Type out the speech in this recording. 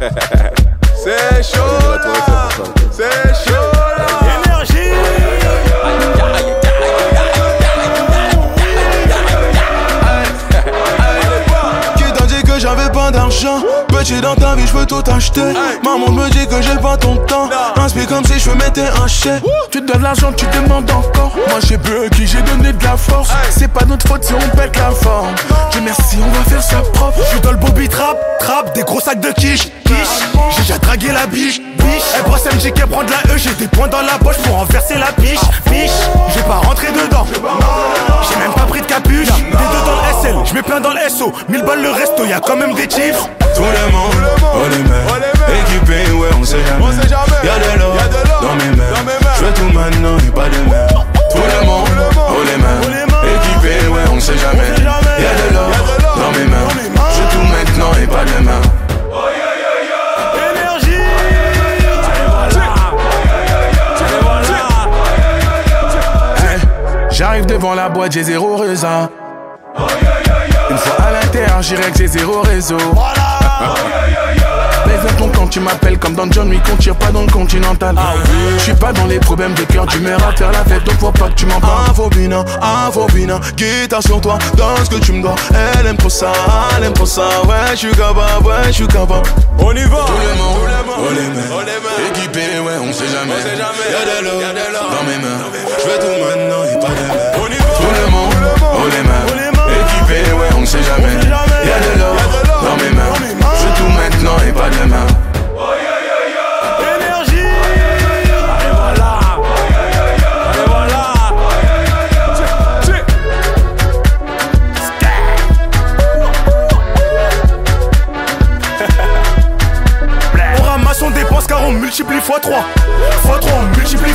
C'est chaud là. C'est chaud là. Énergie. Qui t'a dit que j'avais pas d'argent? Petit dans ta vie, j'peux tout acheter. Maman me dit que j'ai pas ton temps. Inspire comme si j'veux mettre un chèque. Tu te donnes l'argent, tu demandes encore. Moi j'ai bu qui j'ai donné de la force. C'est pas notre faute si on pète la forme. Dieu merci, on va faire ça propre. J'suis dans le bobby trap, des gros sacs de quiche. J'ai déjà dragué la biche. Elle brosse MJ qui prend de la E, j'ai des points dans la poche pour renverser la piche. J'ai pas rentré dedans. J'ai même pas pris de capuche. Des deux dans le SL, j'mets plein dans le SO. 1000 balles le resto, y'a quand même des chiffres. Tout le monde, on les met. Équipé, ouais, on sait jamais. Y'a de l'or dans mes mains. J'fais tout maintenant, y'a pas de mer. Tout le monde, on les met. Équipé, ouais, on sait jamais. Y'a de l'or dans mes mains. J'fais tout maintenant, y'a pas de mer. J'arrive devant la boîte, j'ai zéro raisin. Une fois à l'intérieur, j'irai que j'ai zéro réseau. Baisse dans ton compte, tu m'appelles comme dans John Wick, on tire pas dans le continental. J'suis pas dans les problèmes de cœur, d'humeur à faire la fête, donc faut pas que tu m'en parles. Infobina, guitare sur toi, dans ce que tu me dois. Elle aime trop ça, ouais, j'suis capable, On y va. Tout le monde, on les met. Équipé, ouais, on sait jamais. Y'a de l'eau dans mes mains. J'fais tout maintenant, y'a pas de mer. On y va. Tout le monde, on les met. Équipé, ouais, on sait jamais. Y'a de l'or dans mes mains. J'fais tout maintenant et pas demain. Énergie. Allez voilà. On ramasse, on dépense car on multiplie x3. On multiplie